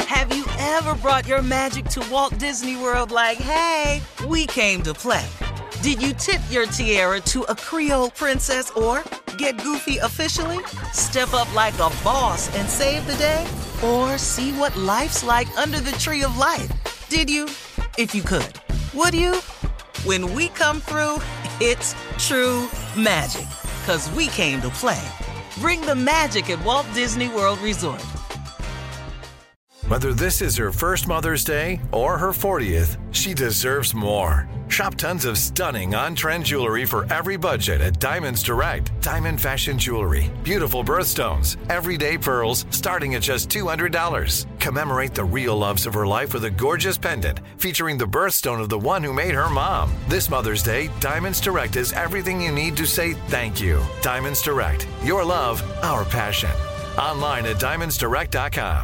Have you ever brought your magic to Walt Disney World like, hey, we came to play? Did you tip your tiara to a Creole princess or get goofy officially? Step up like a boss and save the day? Or see what life's like under the tree of life? Did you? If you could. Would you? When we come through, it's true magic. 'Cause we came to play. Bring the magic at Walt Disney World Resort. Whether this is her first Mother's Day or her 40th, she deserves more. Shop tons of stunning on-trend jewelry for every budget at Diamonds Direct. Diamond fashion jewelry, beautiful birthstones, everyday pearls starting at just $200. Commemorate the real loves of her life with a gorgeous pendant featuring the birthstone of the one who made her mom. This Mother's Day, Diamonds Direct is everything you need to say thank you. Diamonds Direct, your love, our passion. Online at diamondsdirect.com.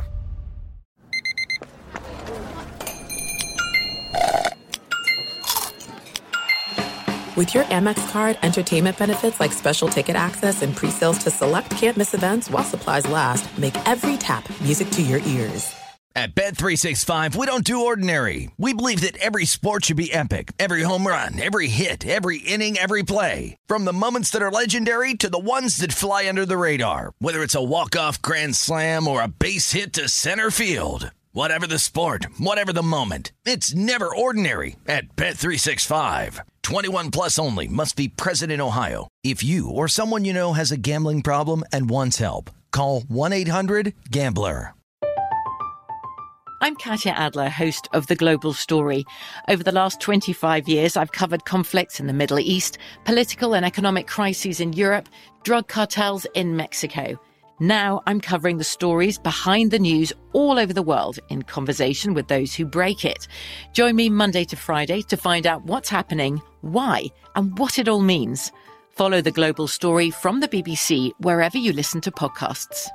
With your Amex card, entertainment benefits like special ticket access and pre-sales to select can't-miss events while supplies last make every tap music to your ears. At Bet365, we don't do ordinary. We believe that every sport should be epic. Every home run, every hit, every inning, every play. From the moments that are legendary to the ones that fly under the radar. Whether it's a walk-off grand slam or a base hit to center field. Whatever the sport, whatever the moment, it's never ordinary at Bet365. 21 plus only. Must be present in Ohio. If you or someone you know has a gambling problem and wants help, call 1-800-GAMBLER. I'm Katya Adler, host of The Global Story. Over the last 25 years, I've covered conflicts in the Middle East, political and economic crises in Europe, drug cartels in Mexico. Now I'm covering the stories behind the news all over the world in conversation with those who break it. Join me Monday to Friday to find out what's happening, why, and what it all means. Follow The Global Story from the BBC wherever you listen to podcasts.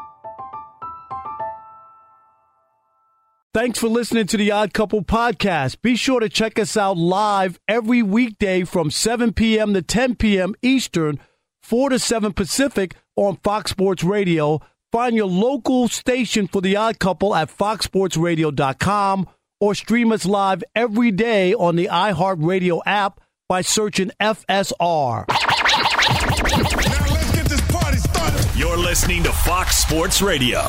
Thanks for listening to the Odd Couple podcast. Be sure to check us out live every weekday from 7 p.m. to 10 p.m. Eastern, 4 to 7 Pacific on Fox Sports Radio. Find your local station for the Odd Couple at foxsportsradio.com or stream us live every day on the iHeartRadio app by searching FSR. Now let's get this party started. You're listening to Fox Sports Radio.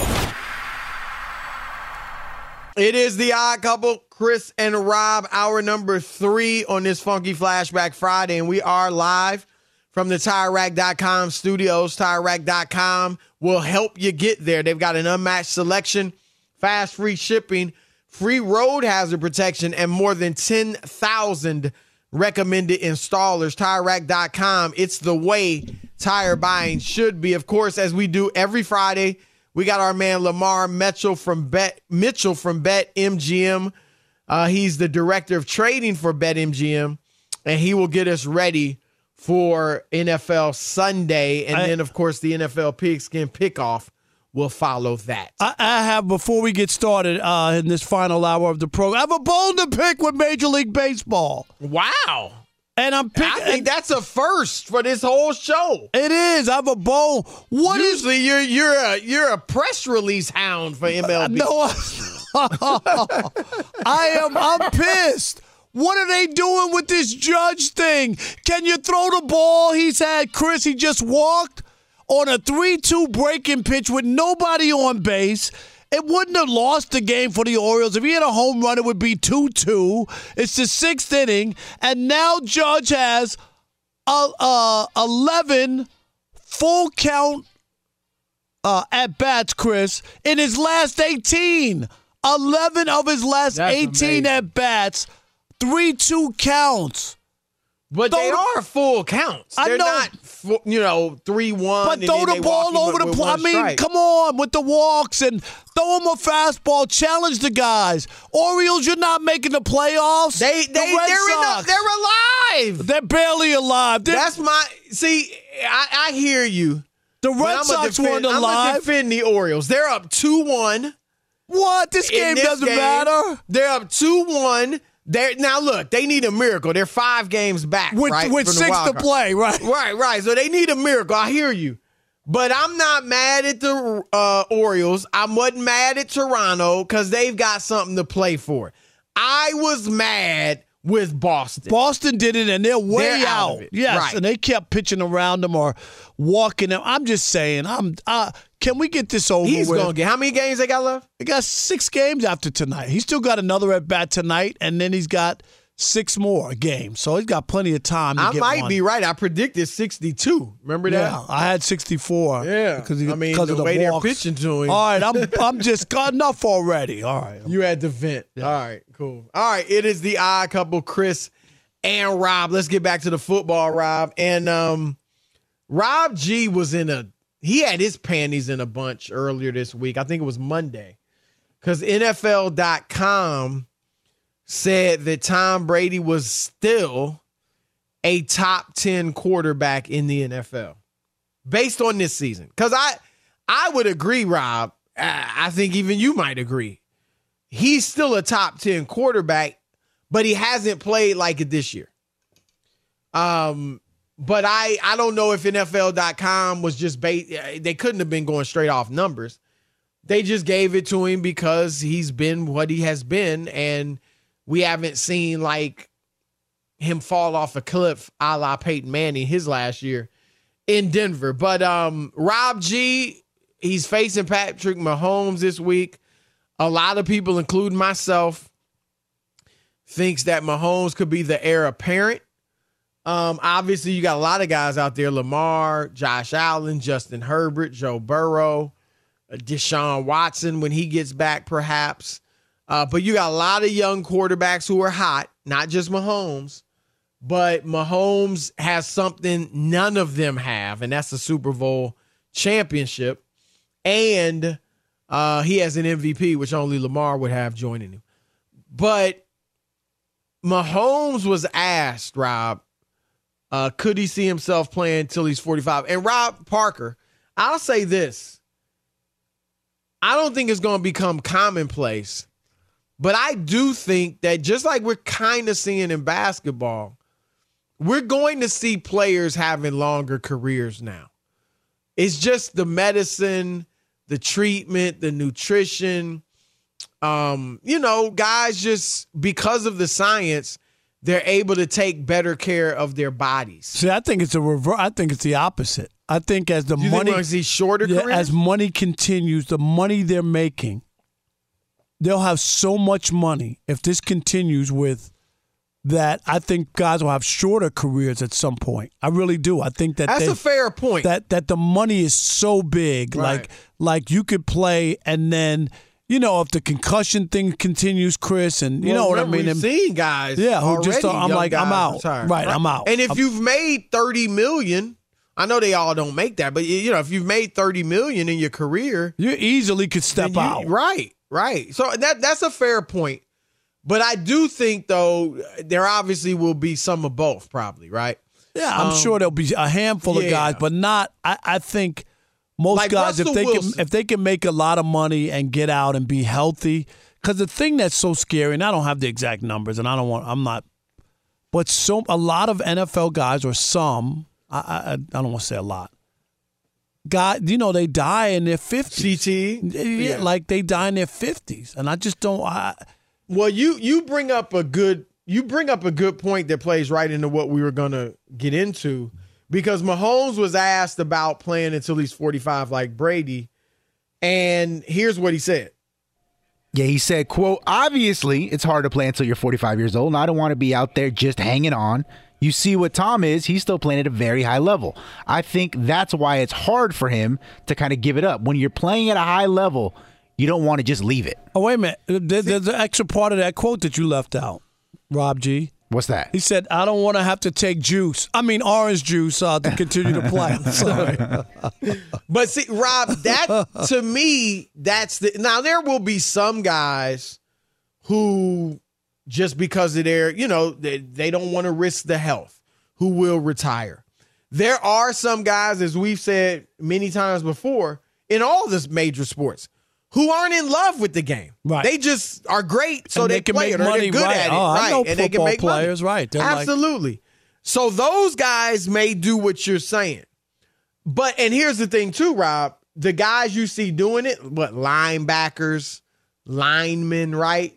It is the Odd Couple, Chris and Rob, hour number 3 on this Funky Flashback Friday, and we are live from the TireRack.com studios. TireRack.com will help you get there. They've got an unmatched selection, fast free shipping, free road hazard protection, and more than 10,000 recommended installers. TireRack.com, it's the way tire buying should be. Of course, as we do every Friday, we got our man Lamar Mitchell from BetMGM. He's the director of trading for BetMGM, and he will get us ready for NFL Sunday. And then, of course, the NFL Pigskin Pickoff will follow that. I have, before we get started in this final hour of the program, I have a bone to pick with Major League Baseball. Wow. And I'm picking. I think that's a first for this whole show. It is. I have a bone. Usually you're a press release hound for MLB. No, I'm pissed. What are they doing with this Judge thing? Can you throw the ball? He just walked on a 3-2 breaking pitch with nobody on base. It wouldn't have lost the game for the Orioles. If he had a home run, it would be 2-2. It's the 6th inning, and now Judge has 11 full count at-bats, Chris, in his last 18. 11 of his last 18 at-bats, 3-2 counts. But they are full counts. They're not, 3-1. But throw the ball over the plate. I mean, come on with the walks and throw him a fastball. Challenge the guys. Orioles, you're not making the playoffs. They're alive. They're barely alive. I hear you. The Red Sox weren't alive. I'm going to defend the Orioles. They're up 2-1. What? This game doesn't matter. They're up 2-1. Now, look, they need a miracle. They're 5 games back, with 6 to play, right? Right. So they need a miracle. I hear you. But I'm not mad at the Orioles. I wasn't mad at Toronto because they've got something to play for. I was mad with Boston. Boston did it, and they're way out. Yes, right. And they kept pitching around them or walking them. I'm just saying, can we get this over He's with? going to get – how many games they got left? They got 6 games after tonight. He's still got another at-bat tonight, and then he's got 6 more games. So he's got plenty of time to get one. I might be right. I predicted 62. Remember that? Yeah, I had 64. Yeah. Because the way they're pitching to him. All right, I'm just got enough already. All right. You had to vent. Yeah. All right, cool. All right, it is the odd couple, Chris and Rob. Let's get back to the football, Rob. And Rob G was he had his panties in a bunch earlier this week. I think it was Monday. Because NFL.com said that Tom Brady was still a top 10 quarterback in the NFL based on this season. Because I would agree, Rob. I think even you might agree. He's still a top 10 quarterback, but he hasn't played like it this year. But I don't know if NFL.com was just they couldn't have been going straight off numbers. They just gave it to him because he's been what he has been, and we haven't seen like him fall off a cliff a la Peyton Manning his last year in Denver. But Rob G, he's facing Patrick Mahomes this week. A lot of people, including myself, thinks that Mahomes could be the heir apparent. Obviously, you got a lot of guys out there: Lamar, Josh Allen, Justin Herbert, Joe Burrow, Deshaun Watson when he gets back, perhaps. But you got a lot of young quarterbacks who are hot, not just Mahomes. But Mahomes has something none of them have, and that's the Super Bowl championship. And he has an MVP, which only Lamar would have joining him. But Mahomes was asked, Rob, could he see himself playing until he's 45? And Rob Parker, I'll say this. I don't think it's going to become commonplace, but I do think that just like we're kind of seeing in basketball, we're going to see players having longer careers now. It's just the medicine, the treatment, the nutrition. Guys just, because of the science, they're able to take better care of their bodies. See, I think it's I think it's the opposite. I think as the money, think we're going to see shorter careers? As money continues, the money they're making, they'll have so much money if this continues with that. I think guys will have shorter careers at some point. I really do. I think that's a fair point. That the money is so big, right. like you could play and then. If the concussion thing continues, Chris, and you know what I mean? We've seen guys. Yeah, who just I'm like, I'm out. Retired. Right, I'm out. And if you've made $30 million, I know they all don't make that, but if you've made $30 million in your career, you easily could step out. Right. So that's a fair point. But I do think though there obviously will be some of both, probably, right? Yeah, I'm sure there'll be a handful of guys, but not. I think. Most like guys, if they can make a lot of money and get out and be healthy, because the thing that's so scary, and I don't have the exact numbers, and but a lot of NFL guys, or some, I don't want to say a lot, guys, they die in their 50s. CT, like they die in their 50s, and I just don't. Well, you bring up a good point that plays right into what we were gonna get into. Because Mahomes was asked about playing until he's 45 like Brady, and here's what he said. Yeah, he said, quote, obviously it's hard to play until you're 45 years old, and I don't want to be out there just hanging on. You see what Tom is, he's still playing at a very high level. I think that's why it's hard for him to kind of give it up. When you're playing at a high level, you don't want to just leave it. Oh, wait a minute. There's an extra part of that quote that you left out, Rob G. What's that? He said, I don't want to have to take orange juice to continue to play. I'm sorry. But see, Rob, that to me, now there will be some guys who just because of their, they don't want to risk the health, who will retire. There are some guys, as we've said many times before, in all this major sports, who aren't in love with the game. Right. They just are great, so they can play make it, or money, they're good right. at it. I know and they can make players, money. Right. They're absolutely. So those guys may do what you're saying. and here's the thing too, Rob. The guys you see doing it, linebackers, linemen, right?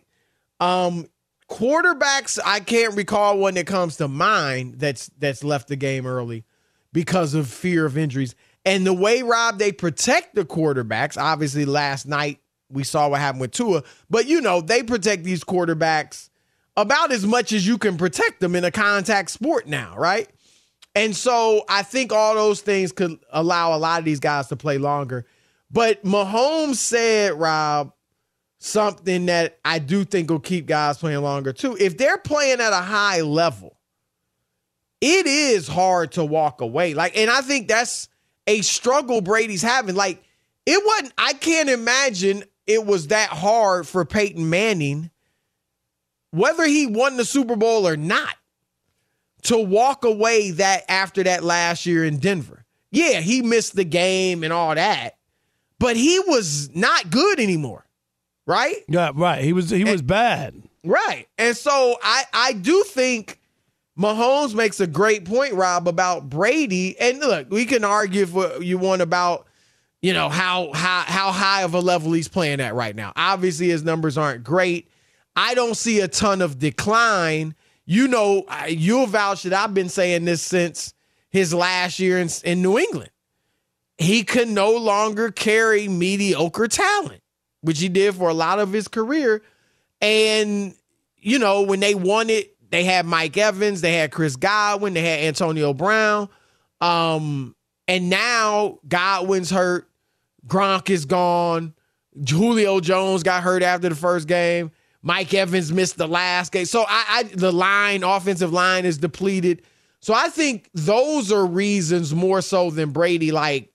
Quarterbacks, I can't recall one that comes to mind that's left the game early because of fear of injuries. And the way, Rob, they protect the quarterbacks, obviously last night we saw what happened with Tua, but they protect these quarterbacks about as much as you can protect them in a contact sport now, right? And so I think all those things could allow a lot of these guys to play longer. But Mahomes said, Rob, something that I do think will keep guys playing longer too. If they're playing at a high level, it is hard to walk away. And I think that's a struggle Brady's having. I can't imagine it was that hard for Peyton Manning, whether he won the Super Bowl or not, to walk away after that last year in Denver. Yeah, he missed the game and all that, but he was not good anymore, right? Yeah, right. He was bad. Right. And so I do think Mahomes makes a great point, Rob, about Brady. And look, we can argue if you want about, how high of a level he's playing at right now. Obviously, his numbers aren't great. I don't see a ton of decline. You'll vouch that I've been saying this since his last year in New England. He could no longer carry mediocre talent, which he did for a lot of his career. And, when they won it, they had Mike Evans, they had Chris Godwin, they had Antonio Brown. And now Godwin's hurt. Gronk is gone. Julio Jones got hurt after the first game. Mike Evans missed the last game. So the offensive line is depleted. So I think those are reasons more so than Brady,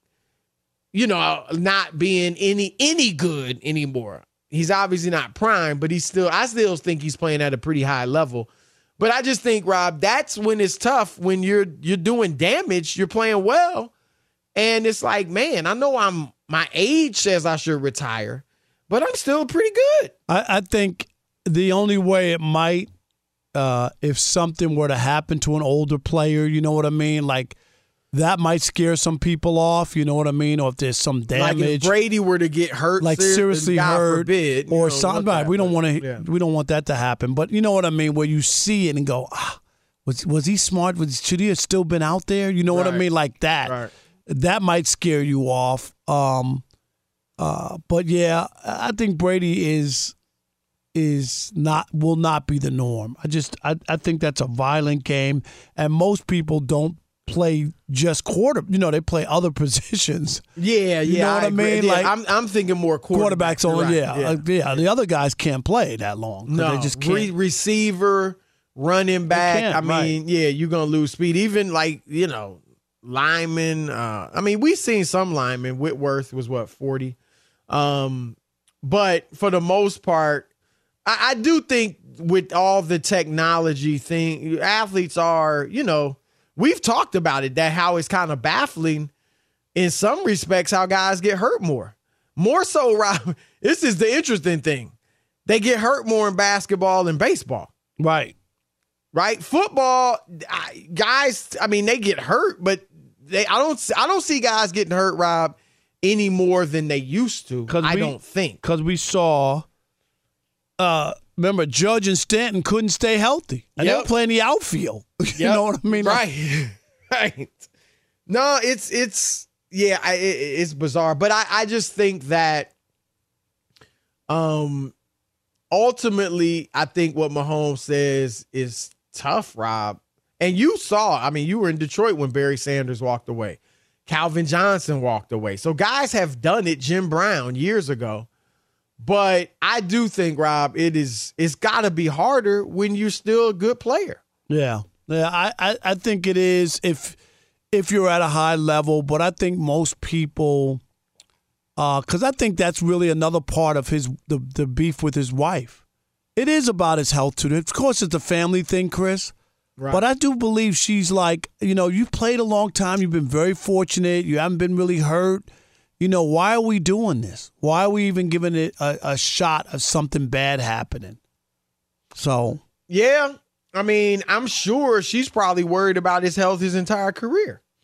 not being any good anymore. He's obviously not prime, but I still think he's playing at a pretty high level. But I just think, Rob, that's when it's tough. When you're doing damage, you're playing well. And it's like, man, I know my age says I should retire, but I'm still pretty good. I think the only way it might, if something were to happen to an older player, you know what I mean? That might scare some people off, you know what I mean? Or if there's some damage. Like if Brady were to get hurt, seriously God hurt, forbid, or something. Right, we don't want that to happen. But you know what I mean? Where you see it and go, was he smart? Should he have still been out there? You know what I mean? Like that. Right. That might scare you off. But yeah, I think Brady will not be the norm. I think that's a violent game, and most people don't play just quarter. They play other positions. Yeah, you know what I mean? Yeah, I'm thinking more quarterbacks only. Right. Yeah. The other guys can't play that long. No, they just can't. Receiver, running back. You're gonna lose speed. Even linemen. We've seen some linemen. Whitworth was 40. But for the most part, I do think with all the technology thing, athletes are, we've talked about it, that how it's kind of baffling in some respects how guys get hurt more. More so, Rob, this is the interesting thing. They get hurt more in basketball than baseball. Right. Football, guys, they get hurt, but I don't see guys getting hurt, Rob, any more than they used to. I don't think. Because we saw, remember, Judge and Stanton couldn't stay healthy. And they were playing the outfield. You know what I mean? Right. Right. No, it's bizarre. But I just think that ultimately, I think what Mahomes says is tough, Rob. And you saw, you were in Detroit when Barry Sanders walked away. Calvin Johnson walked away. So guys have done it, Jim Brown, years ago. But I do think, Rob, it's got to be harder when you're still a good player. Yeah. I think it is if you're at a high level. But I think most people, because I think that's really another part of the beef with his wife. It is about his health too. Of course, it's a family thing, Chris. Right. But I do believe she's like, you've played a long time. You've been very fortunate. You haven't been really hurt. Why are we doing this? Why are we even giving it a shot of something bad happening? So. Yeah. I'm sure she's probably worried about his health his entire career.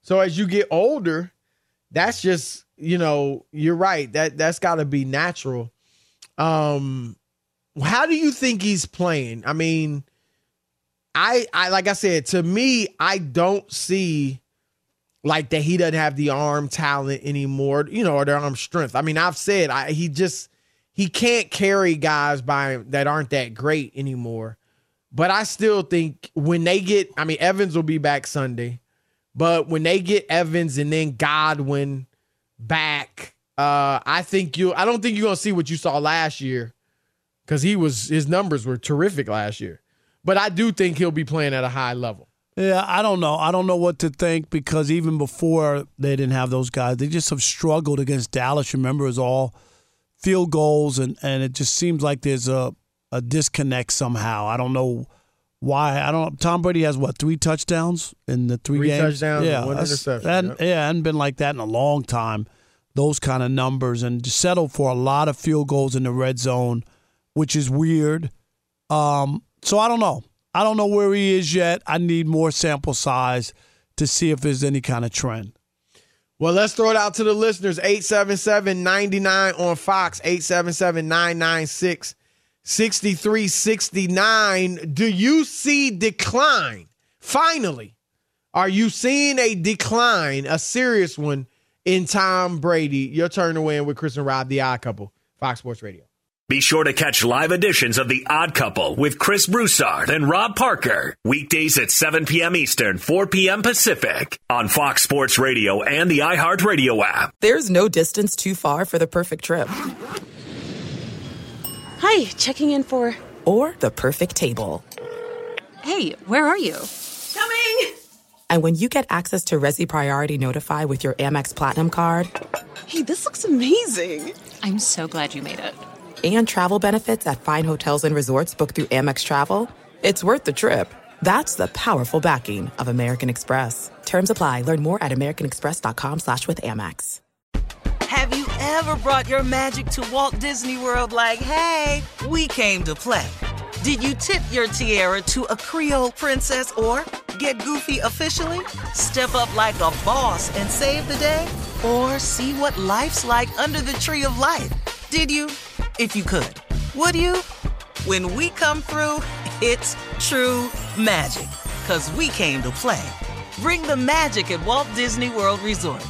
So as you get older, that's just, you're right. That's got to be natural. How do you think he's playing? I mean, I like I said, to me, I don't see like that he doesn't have the arm talent anymore, or the arm strength. I mean, I've said he can't carry guys that aren't that great anymore. But I still think when they get, Evans will be back Sunday, but when they get Evans and then Godwin back, I don't think you're going to see what you saw last year, because his numbers were terrific last year. But I do think he'll be playing at a high level. Yeah, I don't know. I don't know what to think, because even before they didn't have those guys, they just have struggled against Dallas. Remember, it's all field goals, and it just seems like there's a disconnect somehow. I don't know why. Tom Brady has, 3 touchdowns in the 3 games? 3 touchdowns and 1 interception. Yeah, hadn't been like that in a long time, those kind of numbers, and just settled for a lot of field goals in the red zone, which is weird. So I don't know. I don't know where he is yet. I need more sample size to see if there's any kind of trend. Well, let's throw it out to the listeners. 877-99 on Fox, 877-996-6369. Do you see decline? Finally, are you seeing a decline, a serious one, in Tom Brady? Your turn to win with Chris and Rob, The Odd Couple, Fox Sports Radio. Be sure to catch live editions of The Odd Couple with Chris Broussard and Rob Parker. Weekdays at 7 p.m. Eastern, 4 p.m. Pacific on Fox Sports Radio and the iHeartRadio app. There's no distance too far for the perfect trip. Hi, checking in for... Or the perfect table. Hey, where are you? Coming! And when you get access to Resi Priority Notify with your Amex Platinum card... Hey, this looks amazing. I'm so glad you made it. And travel benefits at fine hotels and resorts booked through Amex Travel, it's worth the trip. That's the powerful backing of American Express. Terms apply. Learn more at americanexpress.com/withAmex. Have you ever brought your magic to Walt Disney World like, hey, we came to play? Did you tip your tiara to a Creole princess or get goofy officially? Step up like a boss and save the day? Or see what life's like under the tree of life? Did you? If you could. Would you? When we come through, it's true magic. 'Cause we came to play. Bring the magic at Walt Disney World Resort.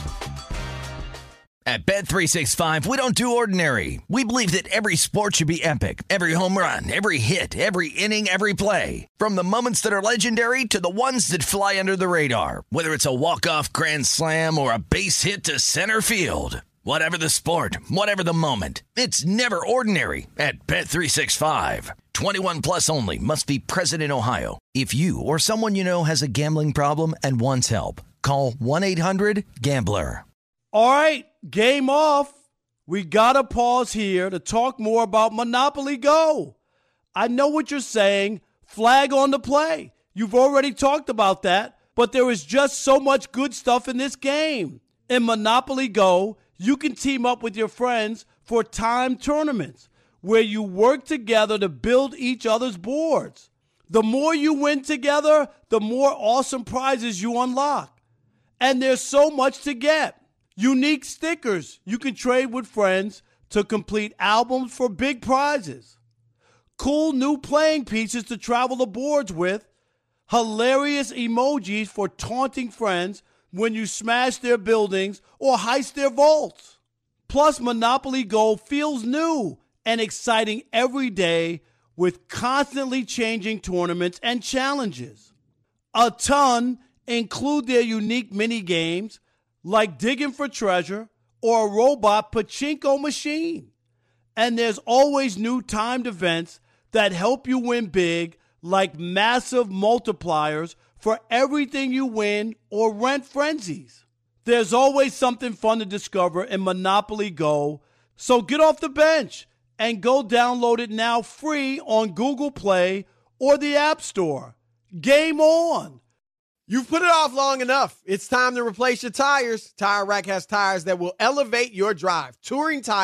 At Bet365, we don't do ordinary. We believe that every sport should be epic. Every home run, every hit, every inning, every play. From the moments that are legendary to the ones that fly under the radar. Whether it's a walk-off grand slam or a base hit to center field. Whatever the sport, whatever the moment, it's never ordinary at Bet365. 21 plus only. Must be present in Ohio. If you or someone you know has a gambling problem and wants help, call 1-800-GAMBLER. All right, game off. We got to pause here to talk more about Monopoly Go. I know what you're saying. Flag on the play. You've already talked about that, but there is just so much good stuff in this game. In Monopoly Go, you can team up with your friends for timed tournaments where you work together to build each other's boards. The more you win together, the more awesome prizes you unlock. And there's so much to get. Unique stickers you can trade with friends to complete albums for big prizes. Cool new playing pieces to travel the boards with. Hilarious emojis for taunting friends when you smash their buildings or heist their vaults. Plus, Monopoly Go feels new and exciting every day with constantly changing tournaments and challenges. A ton include their unique mini games like digging for treasure or a robot pachinko machine. And there's always new timed events that help you win big, like massive multipliers for everything you win or rent frenzies. There's always something fun to discover in Monopoly Go, so get off the bench and go download it now free on Google Play or the App Store. Game on! You've put it off long enough. It's time to replace your tires. Tire Rack has tires that will elevate your drive. Touring tires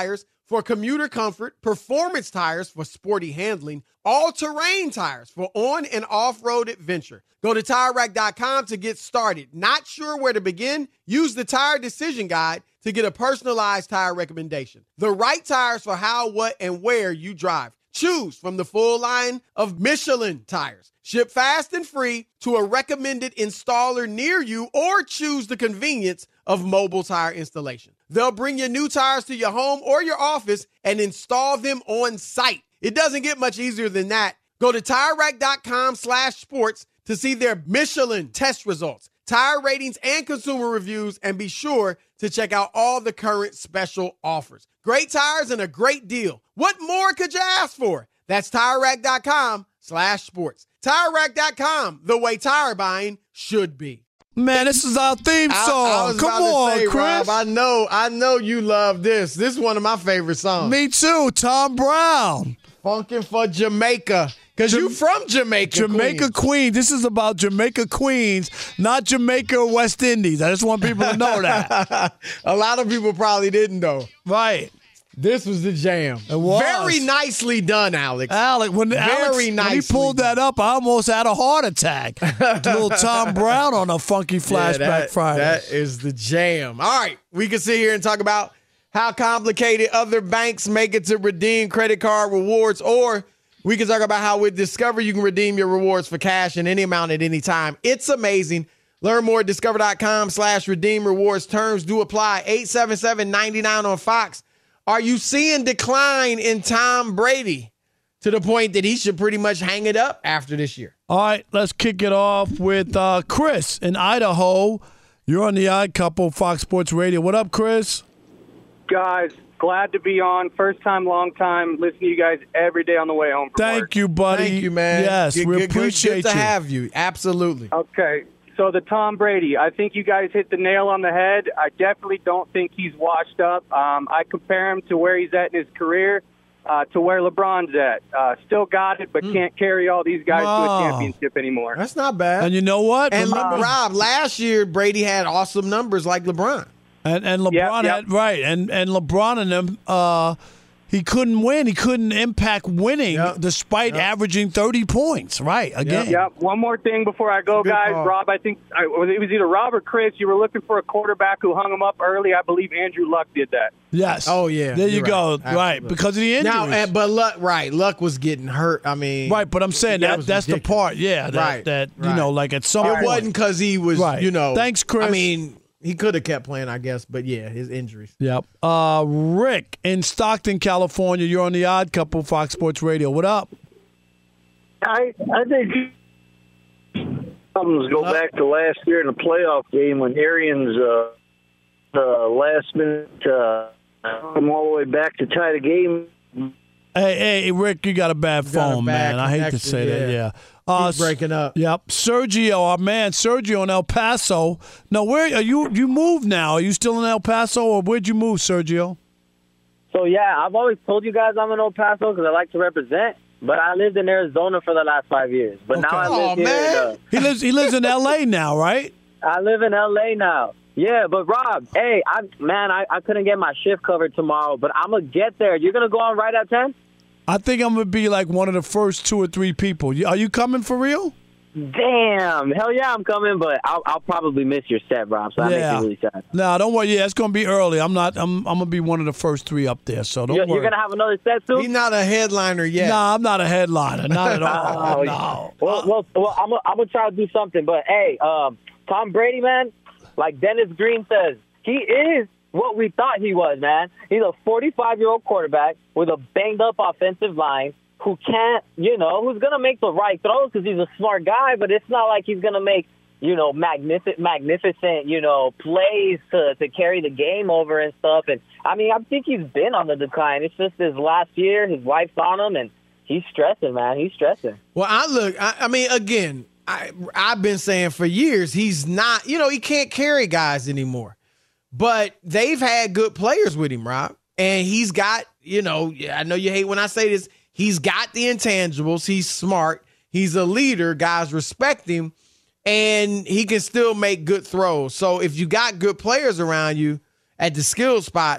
for commuter comfort, performance tires for sporty handling, all-terrain tires for on- and off-road adventure. Go to TireRack.com to get started. Not sure where to begin? Use the Tire Decision Guide to get a personalized tire recommendation. The right tires for how, what, and where you drive. Choose from the full line of Michelin tires. Ship fast and free to a recommended installer near you, or choose the convenience of mobile tire installation. They'll bring your new tires to your home or your office and install them on site. It doesn't get much easier than that. Go to TireRack.com/sports to see their Michelin test results, tire ratings, and consumer reviews, and be sure to check out all the current special offers. Great tires and a great deal. What more could you ask for? That's TireRack.com/sports. TireRack.com, the way tire buying should be. Man, this is our theme song. I was Come about on, to say, Chris. Rob, I know you love this. This is one of my favorite songs. Me too, Tom Brown. Funkin' for Jamaica. Because you from Jamaica, Jamaica, Queens. This is about Jamaica, Queens, not Jamaica or West Indies. I just want people to know that. A lot of people probably didn't know. Right. This was the jam. It was. Very nicely done, Alex. When he pulled that up, I almost had a heart attack. Little Tom Brown on a funky flashback Friday. That is the jam. All right. We can sit here and talk about how complicated other banks make it to redeem credit card rewards, or we can talk about how with Discover you can redeem your rewards for cash in any amount at any time. It's amazing. Learn more at discover.com/redeem rewards. Terms do apply. 877-99 on Fox. Are you seeing decline in Tom Brady to the point that he should pretty much hang it up after this year? All right, let's kick it off with Chris in Idaho. You're on the Odd Couple, Fox Sports Radio. What up, Chris? Guys, glad to be on. First time, long time. Listen to you guys every day on the way home from work. Thank you, buddy. Thank you, man. Yes, we appreciate you. Good to have you. Absolutely. Okay. So the Tom Brady, I think you guys hit the nail on the head. I definitely don't think he's washed up. I compare him to where he's at in his career to where LeBron's at. Still got it, but can't carry all these guys to a championship anymore. That's not bad. And you know what? And Rob, last year Brady had awesome numbers like LeBron. And LeBron had right. And LeBron and them he couldn't win. He couldn't impact winning despite averaging 30 points. Right, again. Yep. One more thing before I go, guys. call. Rob, I think it was either Rob or Chris. You were looking for a quarterback who hung him up early. I believe Andrew Luck did that. Yes. Oh, yeah. There you You're go. right. Right, because of the injuries. Now, but Luck was getting hurt. I mean. Right, but I'm saying that's the part, that you know, like at some point. It wasn't because he was, you know. Thanks, Chris. I mean, he could have kept playing, I guess, but yeah, his injuries. Yep. Rick in Stockton, California. You're on the Odd Couple, Fox Sports Radio. What up? I think problems go back to last year in the playoff game when Arians last minute come all the way back to tie the game. Hey, Rick, you got a bad phone, man. I hate to say that. Yeah. He's breaking up. Yep. Sergio, our man, Sergio in El Paso. Now, where are you? You moved now. Are you still in El Paso, or where'd you move, Sergio? So, yeah, I've always told you guys I'm in El Paso because I like to represent, but I lived in Arizona for the last 5 years. But now I live here. He lives in L.A. now, right? I live in L.A. now. Yeah, but Rob, hey, I couldn't get my shift covered tomorrow, but I'm going to get there. You're going to go on right at 10? I think I'm going to be like one of the first 2 or 3 people. Are you coming for real? Damn. Hell yeah, I'm coming, but I'll probably miss your set, Rob, so that makes me really sad. No, don't worry. Yeah, it's going to be early. I'm going to be one of the first 3 up there, so don't worry. You're going to have another set, too? He's not a headliner yet. No, I'm not a headliner. Not at all. No. Well, I'm going to try to do something, but, hey, Tom Brady, man, like Dennis Green says, he is what we thought he was, man. He's a 45-year-old quarterback with a banged-up offensive line who can't, who's going to make the right throws because he's a smart guy, but it's not like he's going to make, magnificent, plays to carry the game over and stuff. And, I mean, I think he's been on the decline. It's just his last year, his wife's on him, and he's stressing, man. He's stressing. Well, again, I've been saying for years he's not, he can't carry guys anymore. But they've had good players with him, Rob. And he's got, I know you hate when I say this, he's got the intangibles. He's smart. He's a leader. Guys respect him. And he can still make good throws. So if you got good players around you at the skill spots,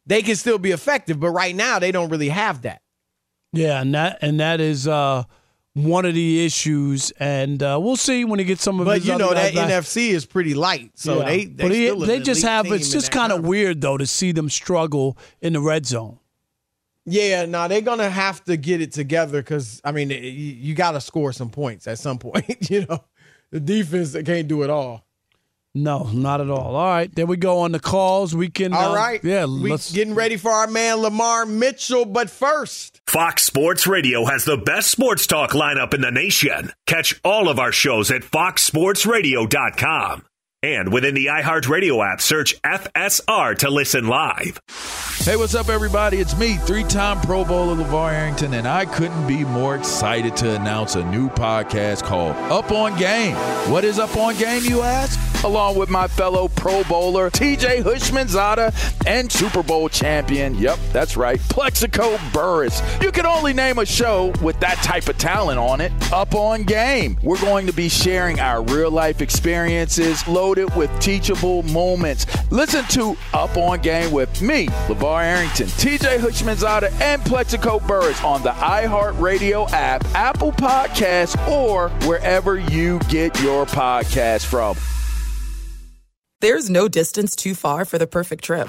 they can still be effective. But right now, they don't really have that. Yeah, and that is one of the issues. And we'll see when he gets some of his other guys that back. NFC is pretty light. So they just have – it's just kind of weird, though, to see them struggle in the red zone. Yeah, no, they're going to have to get it together because, I mean, you got to score some points at some point. The defense can't do it all. No, not at all. All right, there we go on the calls. We can. All right. Yeah, we're getting ready for our man Lamar Mitchell. But first, Fox Sports Radio has the best sports talk lineup in the nation. Catch all of our shows at foxsportsradio.com. And within the iHeartRadio app, search FSR to listen live. Hey, what's up, everybody? It's me, three-time Pro Bowler LeVar Arrington, and I couldn't be more excited to announce a new podcast called Up On Game. What is Up On Game, you ask? Along with my fellow Pro Bowler, TJ Hushmanzada, and Super Bowl champion, yep, that's right, Plexico Burress. You can only name a show with that type of talent on it. Up On Game. We're going to be sharing our real-life experiences loaded with teachable moments. Listen to Up On Game with me, LeVar Arrington, TJ Hushmanzada, and Plexico Burress on the iHeartRadio app, Apple Podcasts, or wherever you get your podcasts from. There's no distance too far for the perfect trip.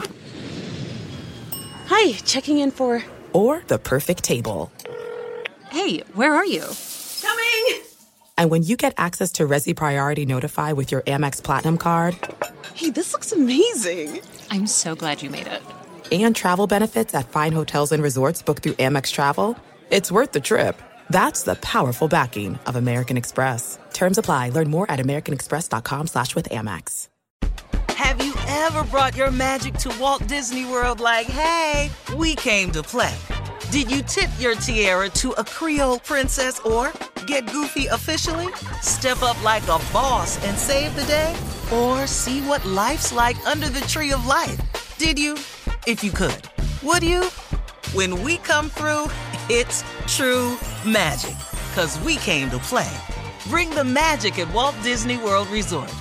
Hi, checking in for... Or the perfect table. Hey, where are you? Coming! And when you get access to Resi Priority Notify with your Amex Platinum card... Hey, this looks amazing. I'm so glad you made it. And travel benefits at fine hotels and resorts booked through Amex Travel, it's worth the trip. That's the powerful backing of American Express. Terms apply. Learn more at americanexpress.com/withAmex. Have you ever brought your magic to Walt Disney World like, hey, we came to play? Did you tip your tiara to a Creole princess or get goofy officially? Step up like a boss and save the day? Or see what life's like under the tree of life? Did you? If you could. Would you? When we come through, it's true magic. 'Cause we came to play. Bring the magic at Walt Disney World Resort.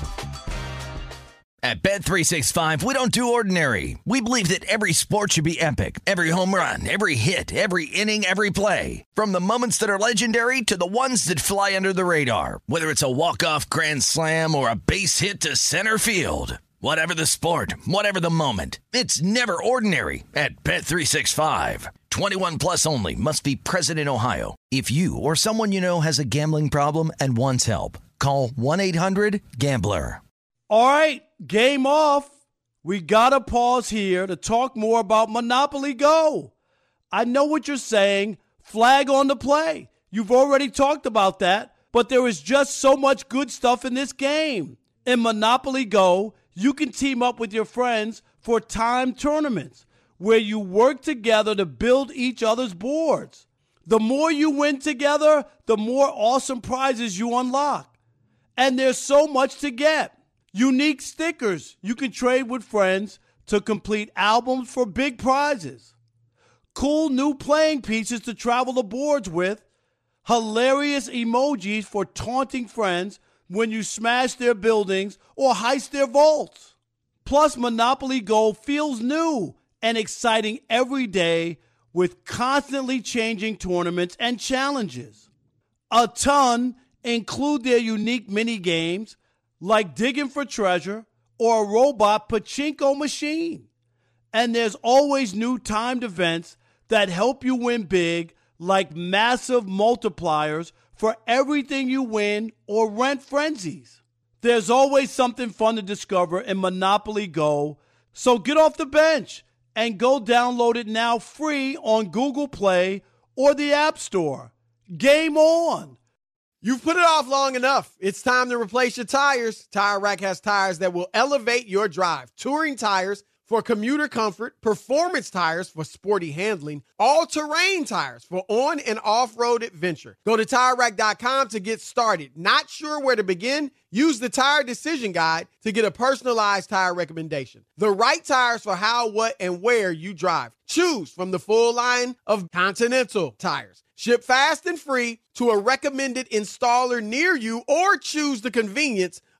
At Bet365, we don't do ordinary. We believe that every sport should be epic. Every home run, every hit, every inning, every play. From the moments that are legendary to the ones that fly under the radar. Whether it's a walk-off grand slam or a base hit to center field. Whatever the sport, whatever the moment. It's never ordinary at Bet365. 21 plus only. Must be present in Ohio. If you or someone you know has a gambling problem and wants help, call 1-800-GAMBLER. All right, game off. We got to pause here to talk more about Monopoly Go. I know what you're saying. Flag on the play. You've already talked about that, but there is just so much good stuff in this game. In Monopoly Go, you can team up with your friends for timed tournaments where you work together to build each other's boards. The more you win together, the more awesome prizes you unlock. And there's so much to get. Unique stickers you can trade with friends to complete albums for big prizes. Cool new playing pieces to travel the boards with. Hilarious emojis for taunting friends when you smash their buildings or heist their vaults. Plus, Monopoly Go feels new and exciting every day with constantly changing tournaments and challenges. A ton include their unique mini games like digging for treasure or a robot pachinko machine. And there's always new timed events that help you win big, like massive multipliers for everything you win or rent frenzies. There's always something fun to discover in Monopoly Go, so get off the bench and go download it now free on Google Play or the App Store. Game on! You've put it off long enough. It's time to replace your tires. Tire Rack has tires that will elevate your drive. Touring tires for commuter comfort, performance tires for sporty handling, all-terrain tires for on- and off-road adventure. Go to TireRack.com to get started. Not sure where to begin? Use the Tire Decision Guide to get a personalized tire recommendation. The right tires for how, what, and where you drive. Choose from the full line of Continental tires. Ship fast and free to a recommended installer near you, or choose the convenience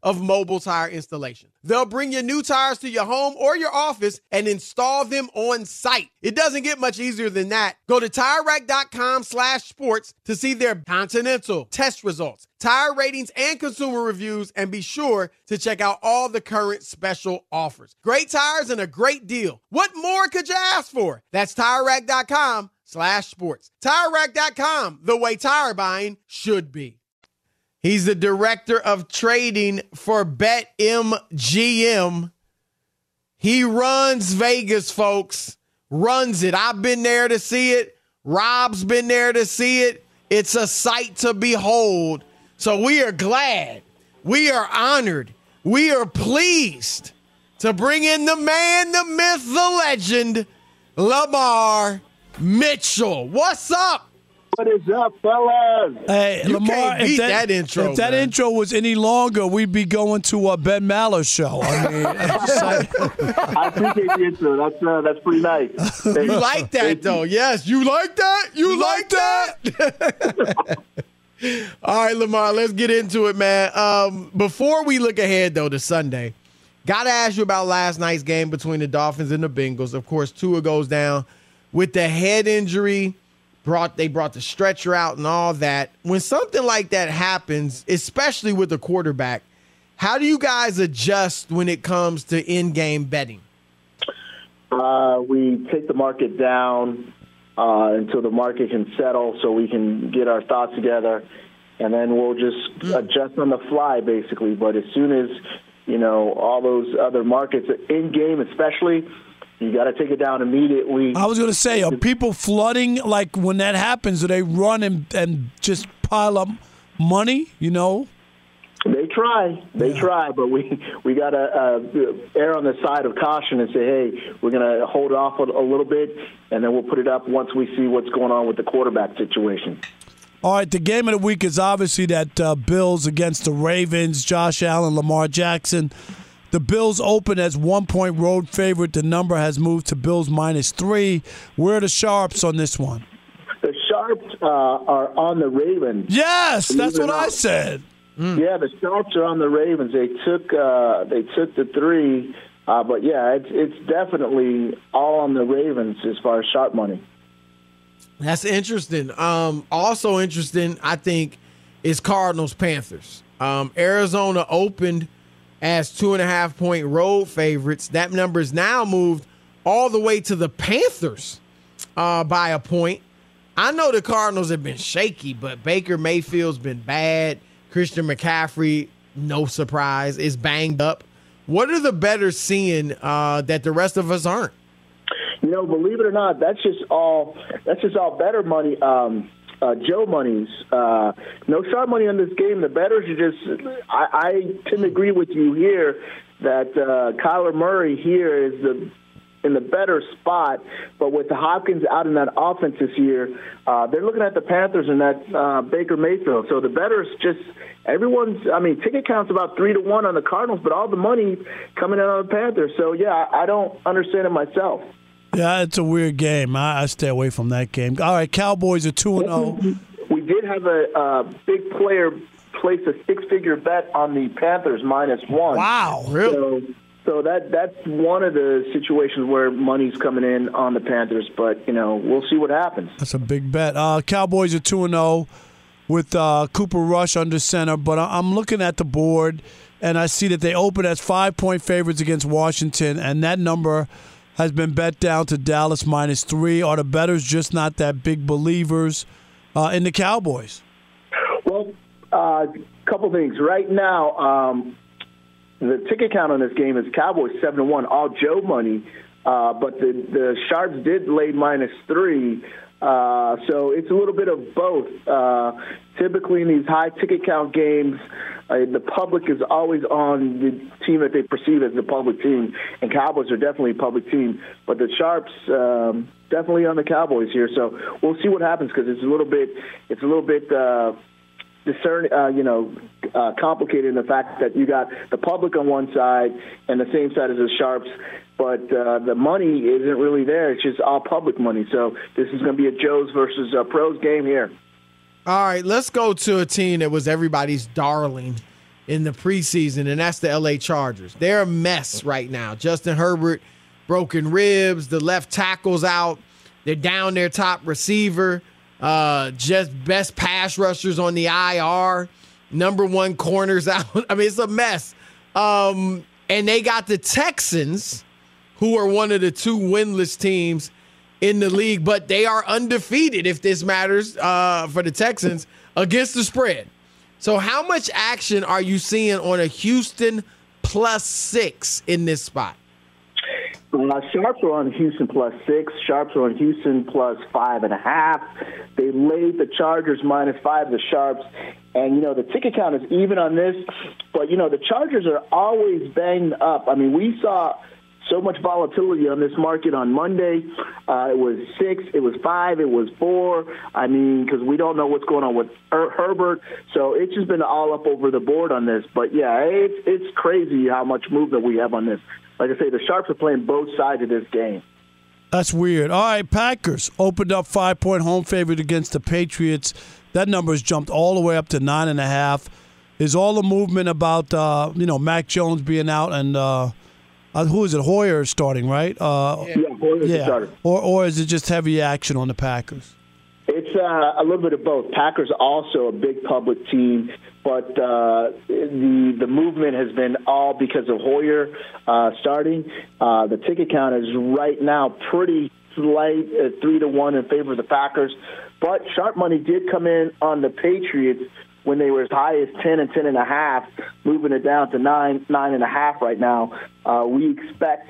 of mobile tire installation. They'll bring your new tires to your home or your office and install them on site. It doesn't get much easier than that. Go to TireRack.com/sports to see their Continental test results, tire ratings, and consumer reviews, and be sure to check out all the current special offers. Great tires and a great deal. What more could you ask for? That's TireRack.com/sports. TireRack.com, the way tire buying should be. He's the director of trading for BetMGM. He runs Vegas, folks. Runs it. I've been there to see it. Rob's been there to see it. It's a sight to behold. So we are glad. We are honored. We are pleased to bring in the man, the myth, the legend, Lamar Mitchell. What's up? What is up, fellas? Hey, You Lamar, can't beat that intro, If that man. intro was any longer, we'd be going to a Ben Maller show. I mean, I appreciate the intro. That's pretty nice. You like that, though. Yes, you like that? You like that? All right, Lamar, let's get into it, man. Before we look ahead, though, to Sunday, got to ask you about last night's game between the Dolphins and the Bengals. Of course, Tua goes down with the head injury. They brought the stretcher out and all that. When something like that happens, especially with a quarterback, how do you guys adjust when it comes to in-game betting? We take the market down until the market can settle so we can get our thoughts together, and then we'll just adjust on the fly, basically. But as soon as, all those other markets, in-game especially, you got to take it down immediately. I was going to say, are people flooding? Like, when that happens, do they run and just pile up money, They try, but we got to err on the side of caution and say, hey, we're going to hold off a little bit, and then we'll put it up once we see what's going on with the quarterback situation. All right, the game of the week is obviously that Bills against the Ravens, Josh Allen, Lamar Jackson. The Bills open as 1-point road favorite. The number has moved to Bills -3. Where are the Sharps on this one? The Sharps are on the Ravens. Yes, that's what I said. Yeah, the Sharps are on the Ravens. They took the 3, but yeah, it's definitely all on the Ravens as far as sharp money. That's interesting. Also interesting, I think, is Cardinals-Panthers. Arizona opened as 2.5-point road favorites. That number is now moved all the way to the Panthers by a point. I know the Cardinals have been shaky, but Baker Mayfield's been bad. Christian McCaffrey, no surprise, is banged up. What are the bettors seeing that the rest of us aren't? Believe it or not, that's just all better money. Joe monies. No sharp money on this game. The bettors are just. I tend to agree with you here that Kyler Murray here is in the better spot, but with the Hopkins out in that offense this year, they're looking at the Panthers and that Baker Mayfield. So the bettors just ticket count's about 3-1 on the Cardinals, but all the money coming in on the Panthers. So yeah, I don't understand it myself. Yeah, it's a weird game. I stay away from that game. All right, Cowboys are 2-0. We did have a big player place a 6-figure bet on the Panthers -1. Wow, really? So that's one of the situations where money's coming in on the Panthers, but we'll see what happens. That's a big bet. Cowboys are 2-0 with Cooper Rush under center, but I'm looking at the board and I see that they open as 5-point favorites against Washington, and that number has been bet down to Dallas -3. Are the bettors just not that big believers in the Cowboys? Well, a couple things. Right now, the ticket count on this game is Cowboys 7-1, all Joe money, but the Sharps did lay -3. So it's a little bit of both. Typically in these high ticket count games, the public is always on the team that they perceive as the public team, and Cowboys are definitely a public team. But the Sharps definitely on the Cowboys here. So we'll see what happens because it's a little bit complicated in the fact that you got the public on one side and the same side as the Sharps, but the money isn't really there. It's just all public money. So this is going to be a Joe's versus pros game here. All right, let's go to a team that was everybody's darling in the preseason, and that's the L.A. Chargers. They're a mess right now. Justin Herbert, broken ribs. The left tackle's out. They're down their top receiver. Just best pass rushers on the IR. Number one corners out. I mean, it's a mess. And they got the Texans, who are one of the 2 winless teams in the league, but they are undefeated, if this matters, for the Texans, against the spread. So how much action are you seeing on a Houston +6 in this spot? Sharps are on Houston +6. Sharps are on Houston +5.5. They laid the Chargers -5, the Sharps. And, the ticket count is even on this. But, the Chargers are always banged up. I mean, we saw so much volatility on this market on Monday. It was 6, it was 5, it was 4. I mean, because we don't know what's going on with Herbert. So it's just been all up over the board on this. But, yeah, it's crazy how much movement we have on this. Like I say, the Sharps are playing both sides of this game. That's weird. All right, Packers opened up 5-point home favorite against the Patriots. That number has jumped all the way up to 9.5. Is all the movement about, Mac Jones being out and who is it? Hoyer starting, right? Hoyer's starting. Or is it just heavy action on the Packers? It's a little bit of both. Packers also a big public team, but the movement has been all because of Hoyer starting. The ticket count is right now pretty slight at 3-1 in favor of the Packers, but sharp money did come in on the Patriots when they were as high as 10 and 10.5, moving it down to 9.5 right now. We expect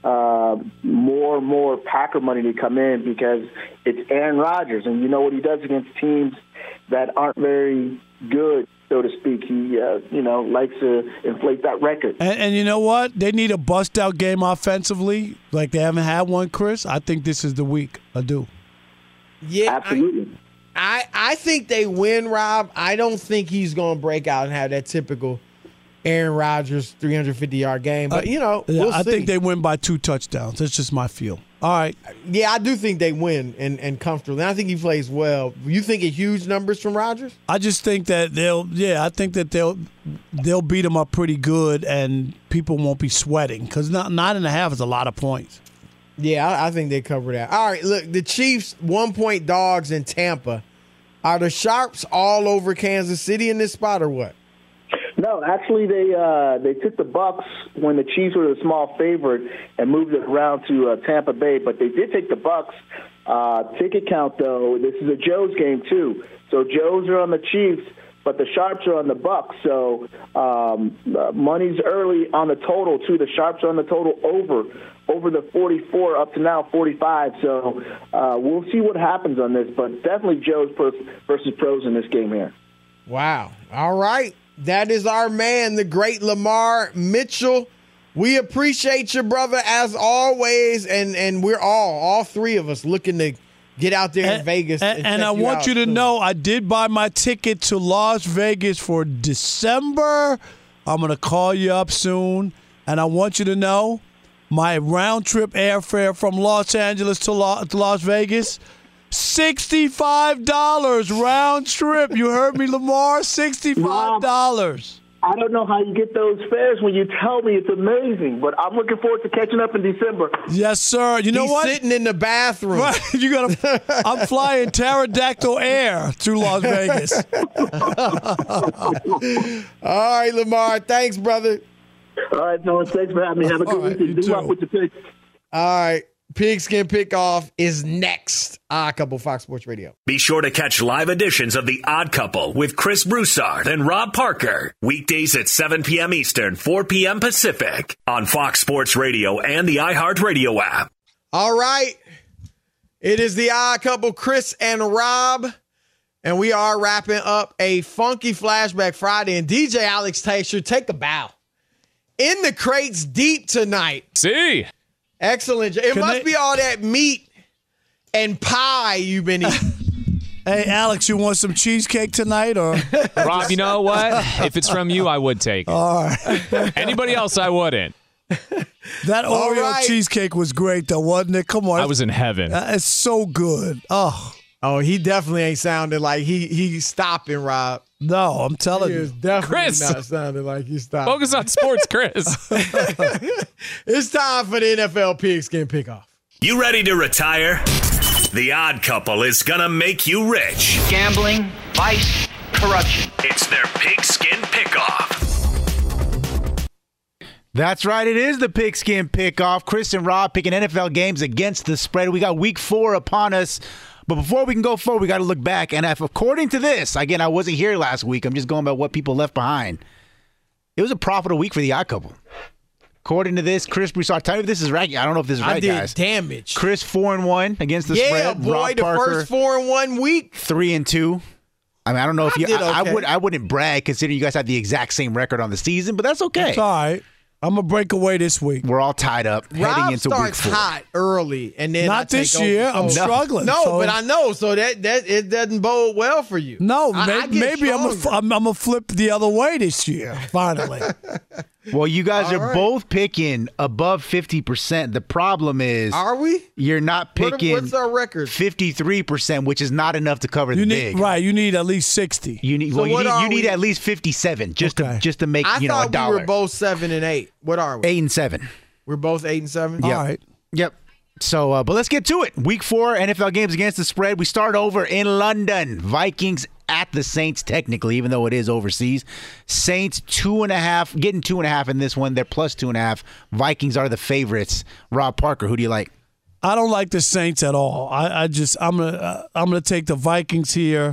more Packer money to come in because it's Aaron Rodgers, and you know what he does against teams that aren't very good, so to speak. He, likes to inflate that record. And you know what? They need a bust-out game offensively, like they haven't had one, Chris. I think this is the week. I do. Yeah, absolutely. I think they win, Rob. I don't think he's going to break out and have that typical Aaron Rodgers 350-yard game. But, we'll see. I think they win by 2 touchdowns. That's just my feel. All right. Yeah, I do think they win and comfortably. And I think he plays well. You think it's huge numbers from Rodgers? I just think that they'll beat him up pretty good and people won't be sweating because 9.5 is a lot of points. Yeah, I think they cover that. All right, look, the Chiefs 1-point dogs in Tampa. Are the Sharps all over Kansas City in this spot or what? No, actually, they took the Bucs when the Chiefs were the small favorite and moved it around to Tampa Bay. But they did take the Bucs. Ticket count, though, this is a Joe's game, too. So Joe's are on the Chiefs, but the Sharps are on the Bucs. So money's early on the total, too. The Sharps are on the total over the 44, up to now 45. So we'll see what happens on this. But definitely Joe's versus pros in this game here. Wow. All right. That is our man, the great Lamar Mitchell. We appreciate you, brother, as always, and we're all 3 of us, looking to get out there in Vegas. And I want you to know I did buy my ticket to Las Vegas for December. I'm going to call you up soon, and I want you to know my round-trip airfare from Los Angeles to Las Vegas, $65 round trip. You heard me, Lamar? $65. I don't know how you get those fares when you tell me. It's amazing, but I'm looking forward to catching up in December. Yes, sir. You know what? He's sitting in the bathroom. Right. I'm flying Pterodactyl Air through Las Vegas. All right, Lamar. Thanks, brother. All right, Noah. Thanks for having me. Have a good weekend. Good luck with the picks. All right. Pigskin Pick-Off is next. Odd Couple, Fox Sports Radio. Be sure to catch live editions of The Odd Couple with Chris Broussard and Rob Parker. Weekdays at 7 p.m. Eastern, 4 p.m. Pacific on Fox Sports Radio and the iHeartRadio app. All right. It is The Odd Couple, Chris and Rob. And we are wrapping up a funky Flashback Friday. And DJ Alex Tasher, take a bow. In the crates deep tonight. See. Excellent. It must be all that meat and pie you've been eating. Hey, Alex, you want some cheesecake tonight? Or Rob, you know what? If it's from you, I would take it. All right. Anybody else, I wouldn't. That Oreo cheesecake was great, though, wasn't it? Come on. I was in heaven. It's so good. Oh, he definitely ain't sounding like he's stopping, Rob. No, I'm telling He is you. definitely Chris. not sounding like you stopped. Focus on sports, Chris. It's time for the NFL Pigskin Pickoff. You ready to retire? The Odd Couple is gonna make you rich. Gambling, vice, corruption. It's their Pigskin Pickoff. That's right. It is the Pigskin Pickoff. Chris and Rob picking NFL games against the spread. We got week 4 upon us. But before we can go forward, we got to look back. And according to this, again, I wasn't here last week. I'm just going by what people left behind. It was a profitable week for the Odd Couple. According to this, Chris Broussard, tell me if this is right. I don't know if this is right, guys. Damage. Chris 4-1 against the spread. Yeah, boy, Rob the Parker, first 4-1 week. 3-2. I mean, I don't know if you. did okay. I wouldn't brag considering you guys have the exact same record on the season, but that's okay. It's all right. I'm going to break away this week. We're all tied up heading Rob into week 4. starts hot early, and then Not this year. I'm struggling. No, so- but I know. So that it doesn't bode well for you. No, I get maybe I'm stronger. going to flip the other way this year, finally. Well, you guys All are right. both picking above 50%. The problem is Are we? you're not picking What's our record? 53%, which is not enough to cover the You big. need, right, you need at least 60. You need So what you are need we? at least 57 just Okay. to make I a thought dollar. we were both 7 and 8. What are we? 8 and 7. We're both 8 and 7. All right. Yep. So, but let's get to it. Week 4 NFL games against the spread. We start over in London. Vikings at the Saints, technically, even though it is overseas. Saints 2.5, getting 2.5 in this one. They're plus 2.5. Vikings are the favorites. Rob Parker, who do you like? I don't like the Saints at all. I'm gonna take the Vikings here,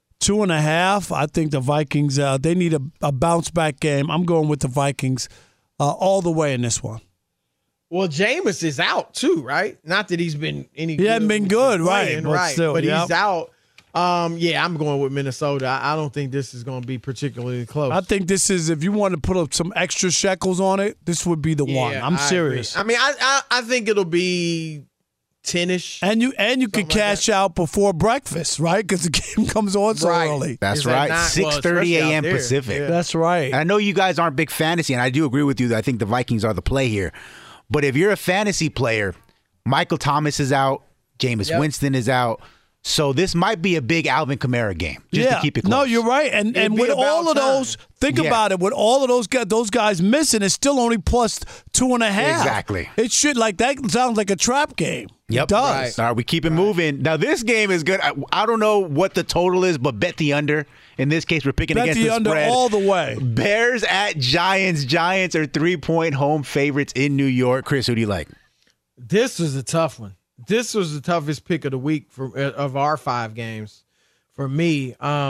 2.5. I think the Vikings they need a bounce back game. I'm going with the Vikings all the way in this one. Well, Jameis is out too, right? Not that he's been any. He hasn't been good, right? playing, But right? still, but yep. he's out. Yeah, I'm going with Minnesota. I don't think this is going to be particularly close. I think this is, if you want to put up some extra shekels on it, this would be the one. Yeah, I'm I serious. agree. I mean, I think it'll be 10-ish. And you could cash out before breakfast, right? Because the game comes on so Right. early. That's Is that right. not- well, 6:30 especially out a.m. there. Pacific. Yeah. That's right. And I know you guys aren't big fantasy, and I do agree with you that I think the Vikings are the play here. But if you're a fantasy player, Michael Thomas is out, Jameis Winston is out. So this might be a big Alvin Kamara game, just to keep it close. No, you're right. And It'd be with all about of those, think Yeah. about it. With all of those guys missing, it's still only plus 2.5. Exactly. It should, like, that sounds like a trap game. Yep. It does. All right, we keep it moving. Now, this game is good. I don't know what the total is, but bet the under. In this case, we're picking Bet against the the under spread. all the way. Bears at Giants. Giants are 3-point home favorites in New York. Chris, who do you like? This was a tough one. This was the toughest pick of the week of our 5 games for me,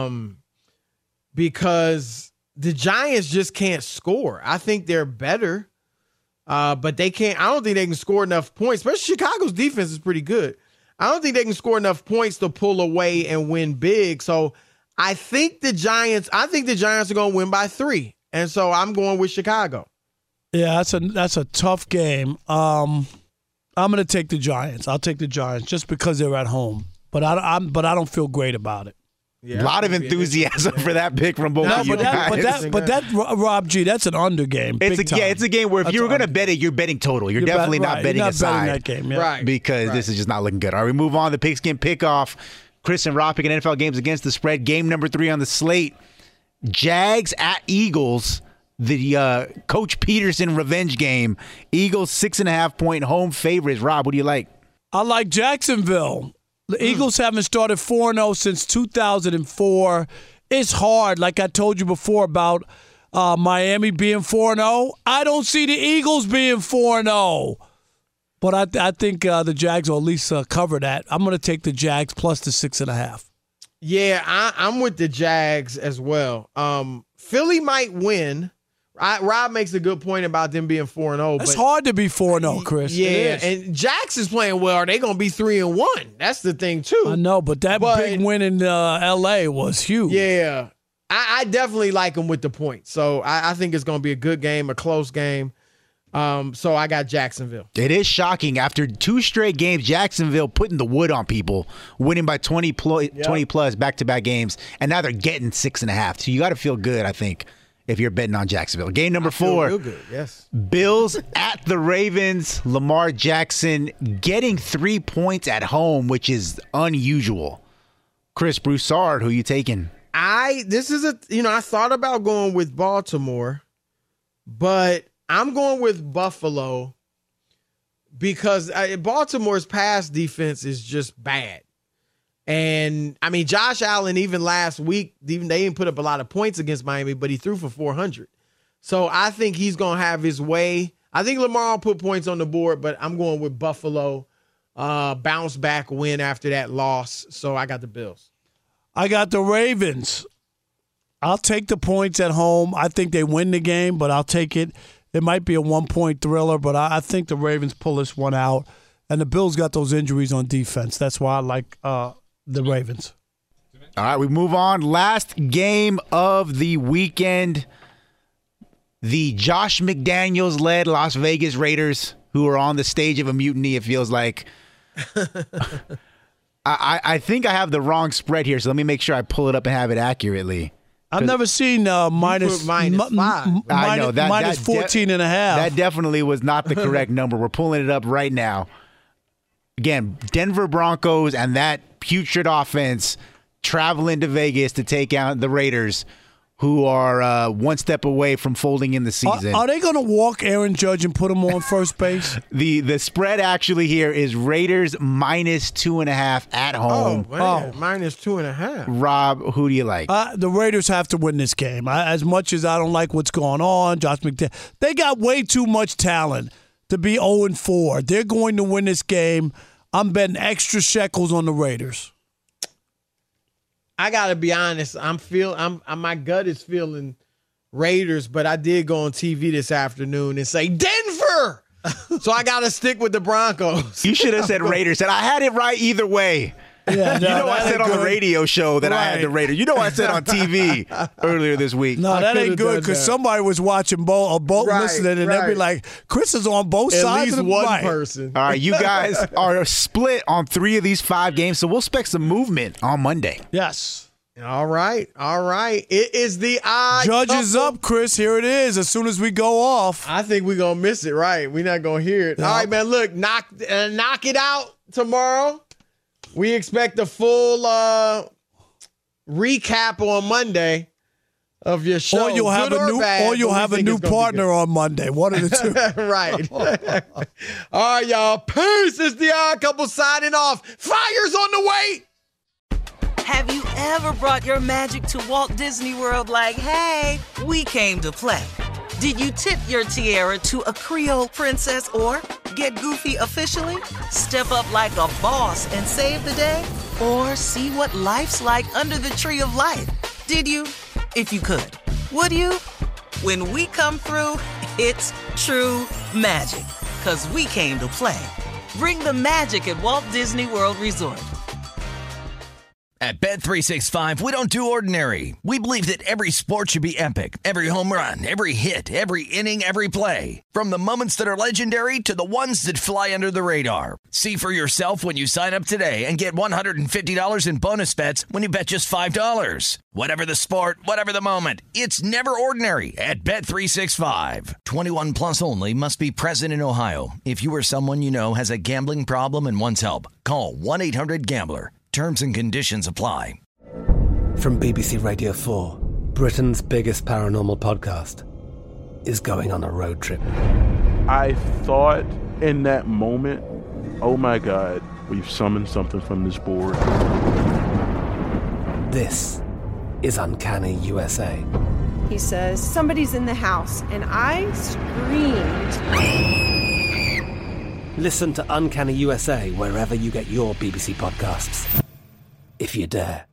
because the Giants just can't score. I think they're better, but they can't. I don't think they can score enough points. Especially Chicago's defense is pretty good. I don't think they can score enough points to pull away and win big. So I think the Giants are going to win by 3, and so I'm going with Chicago. Yeah, that's a tough game. I'm going to take the Giants. I'll take the Giants just because they're at home. But I don't feel great about it. A Yeah, lot of enthusiasm for that pick from both of you guys. But that, Rob G, that's an under game. It's a game where if you were going to bet it, you're betting total. You're definitely not betting you're not aside. betting that game, yeah. Right. Because this is just not looking good. All right, we move on. The Pigskin Pickoff. Chris and Rob picking NFL games against the spread. Game number 3 on the slate. Jags at Eagles. The Coach Peterson revenge game. Eagles 6.5-point home favorites. Rob, what do you like? I like Jacksonville. The Eagles haven't started 4-0 since 2004. It's hard, like I told you before about Miami being 4-0. I don't see the Eagles being 4-0. But I think the Jags will at least cover that. I'm going to take the Jags plus the 6.5. Yeah, I'm with the Jags as well. Philly might win. Rob makes a good point about them being 4-0. It's hard to be 4-0, Chris. Yeah, It is. and Jax is playing well. Are they going to be 3-1? That's the thing too. I know, but that big win in L.A. was huge. Yeah, I definitely like them with the points. So I think it's going to be a good game, a close game. So I got Jacksonville. It is shocking. After 2 straight games, Jacksonville putting the wood on people, winning by 20 plus back-to-back games, and now they're getting 6.5. So you got to feel good, I think, if you're betting on Jacksonville. Game number 4. Real good, yes. Bills at the Ravens. Lamar Jackson getting 3 points at home, which is unusual. Chris Broussard, who you taking? I I thought about going with Baltimore, but I'm going with Buffalo because Baltimore's pass defense is just bad. And, I mean, Josh Allen, even last week, they didn't put up a lot of points against Miami, but he threw for 400. So I think he's going to have his way. I think Lamar will put points on the board, but I'm going with Buffalo. Bounce back win after that loss. So I got the Bills. I got the Ravens. I'll take the points at home. I think they win the game, but I'll take it. It might be a 1-point thriller, but I think the Ravens pull this one out. And the Bills got those injuries on defense. That's why I like the Ravens. All right, we move on. Last game of the weekend. The Josh McDaniels-led Las Vegas Raiders, who are on the stage of a mutiny, it feels like. I think I have the wrong spread here, so let me make sure I pull it up and have it accurately. I've never seen minus 5. I know that minus 14.5. That definitely was not the correct number. We're pulling it up right now. Again, Denver Broncos and that putrid offense traveling to Vegas to take out the Raiders, who are one step away from folding in the season. Are they going to walk Aaron Judge and put him on first base? The spread actually here is Raiders minus 2.5 at home. Minus 2.5. Rob, who do you like? The Raiders have to win this game. As much as I don't like what's going on, Josh McDaniels, they got way too much talent to be 0-4. They're going to win this game. I'm betting extra shekels on the Raiders. I gotta be honest. My gut is feeling Raiders, but I did go on TV this afternoon and say Denver. So I gotta stick with the Broncos. You should have said Raiders, and I had it right either way. Yeah, no, I said on the radio show that I had the Raiders. I said on TV earlier this week. No, that ain't good because somebody was watching both listening, and they'll be like, Chris is on both sides of the one mic. person. All right, you guys are split on 3 of these 5 games, so we'll expect some movement on Monday. Yes. All right. It is the odd Judges couple. up, Chris. Here it is. As soon as we go off. I think we're going to miss it, right? We're not going to hear it. No. All right, man, look, knock it out tomorrow. We expect a full recap on Monday of your show. Or you'll have a new partner on Monday. One of the two. Right. All right, y'all. Peace. It's the Odd Couple signing off. Fire's on the way. Have you ever brought your magic to Walt Disney World like, hey, we came to play? Did you tip your tiara to a Creole princess or get goofy officially? Step up like a boss and save the day? Or see what life's like under the tree of life? Did you? If you could. Would you? When we come through, it's true magic. 'Cause we came to play. Bring the magic at Walt Disney World Resort. At Bet365, we don't do ordinary. We believe that every sport should be epic. Every home run, every hit, every inning, every play. From the moments that are legendary to the ones that fly under the radar. See for yourself when you sign up today and get $150 in bonus bets when you bet just $5. Whatever the sport, whatever the moment, it's never ordinary at Bet365. 21 plus only. Must be present in Ohio. If you or someone you know has a gambling problem and wants help, call 1-800-GAMBLER. Terms and conditions apply. From BBC Radio 4, Britain's biggest paranormal podcast is going on a road trip. I thought in that moment, oh my God, we've summoned something from this board. This is Uncanny USA. He says, somebody's in the house, and I screamed. Listen to Uncanny USA wherever you get your BBC podcasts, if you dare.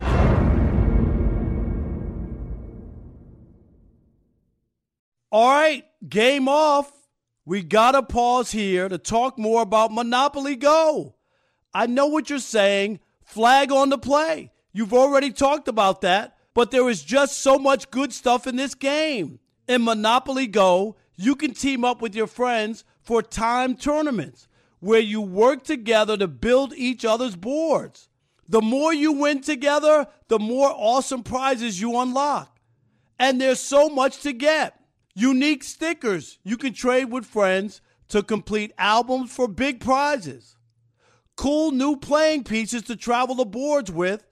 All right, game off. We got to pause here to talk more about Monopoly Go. I know what you're saying. Flag on the play. You've already talked about that, but there is just so much good stuff in this game. In Monopoly Go, you can team up with your friends for timed tournaments where you work together to build each other's boards. The more you win together, the more awesome prizes you unlock. And there's so much to get. Unique stickers you can trade with friends to complete albums for big prizes. Cool new playing pieces to travel the boards with,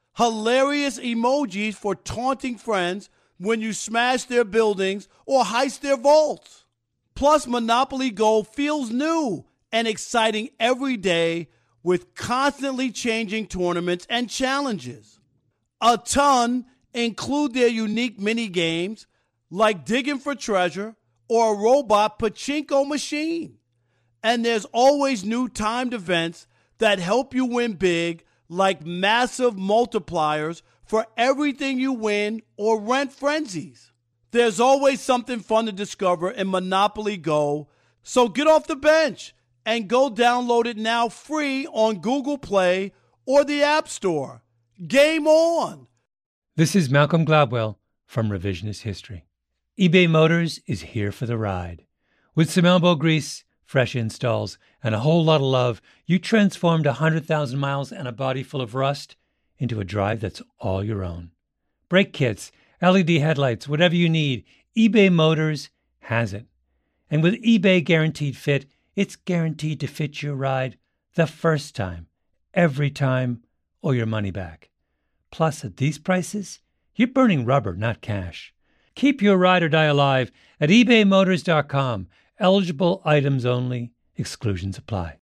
hilarious emojis for taunting friends when you smash their buildings or heist their vaults. Plus, Monopoly Go feels new and exciting every day with constantly changing tournaments and challenges. A ton include their unique mini games like digging for treasure or a robot pachinko machine. And there's always new timed events that help you win big, like massive multipliers for everything you win or rent frenzies. There's always something fun to discover in Monopoly Go, so get off the bench and go download it now free on Google Play or the App Store. Game on! This is Malcolm Gladwell from Revisionist History. eBay Motors is here for the ride. With some elbow grease, fresh installs, and a whole lot of love, you transformed 100,000 miles and a body full of rust into a drive that's all your own. Brake kits, LED headlights, whatever you need, eBay Motors has it. And with eBay Guaranteed Fit, it's guaranteed to fit your ride the first time, every time, or your money back. Plus, at these prices, you're burning rubber, not cash. Keep your ride or die alive at ebaymotors.com. Eligible items only. Exclusions apply.